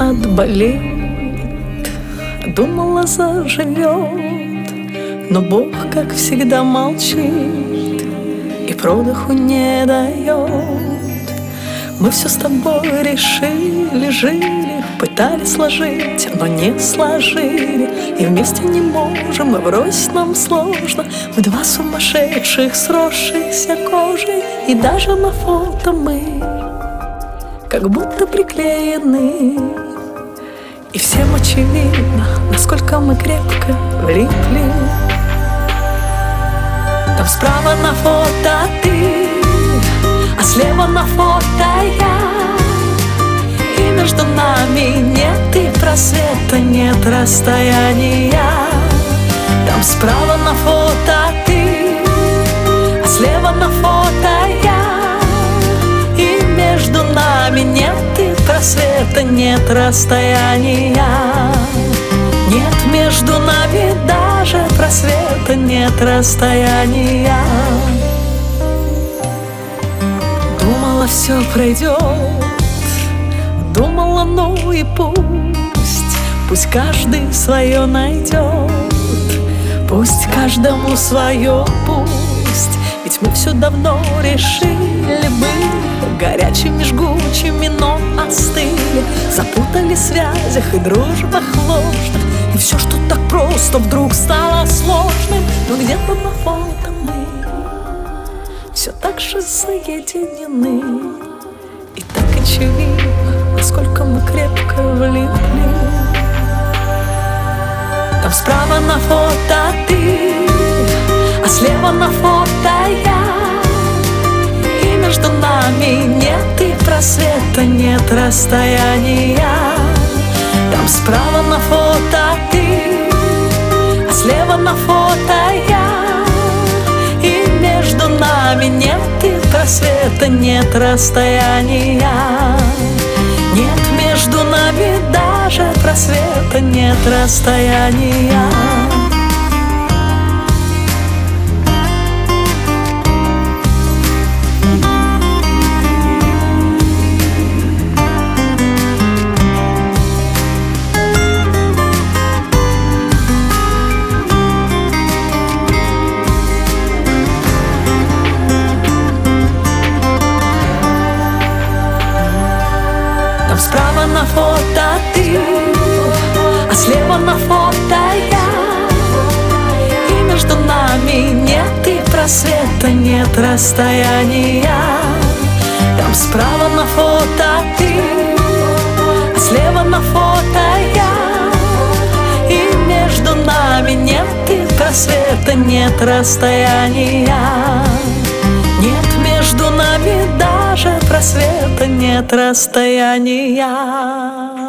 отболит, думала, заживет, но Бог, как всегда, молчит и продыху не дает. Мы все с тобой решили, жили, пытались сложить, но не сложили, и вместе не можем, и врозь нам сложно. Мы два сумасшедших, сросшихся кожей, и даже на фото мы как будто приклеены. И всем очевидно, насколько мы крепко влипли. Там справа на фото ты, а слева на фото я. И между нами нет и просвета, нет расстояния. Там справа на фото ты, а слева на фото я. И между нами нет и просвета, нет расстояния. Нет между нами даже просвета, нет расстояния. Думала, все пройдет, думала, ну и пусть каждый свое найдет, пусть каждому свое, пусть. Ведь мы все давно решили быть горячими, жгучими, но остыли, запутали в связях и дружбах ложных. И все, что так просто, вдруг стало сложным. Но где-то на фото мы все так же соединены. И так очевидно, насколько мы крепко влипли. Там справа на фото ты, а слева на фото я. И между нами нет и просвета, нет расстояния. Там справа на фото ты, а слева на фото я. И между нами нет и просвета, нет расстояния. Нет между нами даже просвета, нет расстояния. Там справа на фото ты, а слева на фото я. И между нами нет и просвета, нет расстояния. Там справа на фото ты, а слева на фото я. И между нами нет и просвета, нет расстояния. Нет между нами даже просвета, нет расстояния.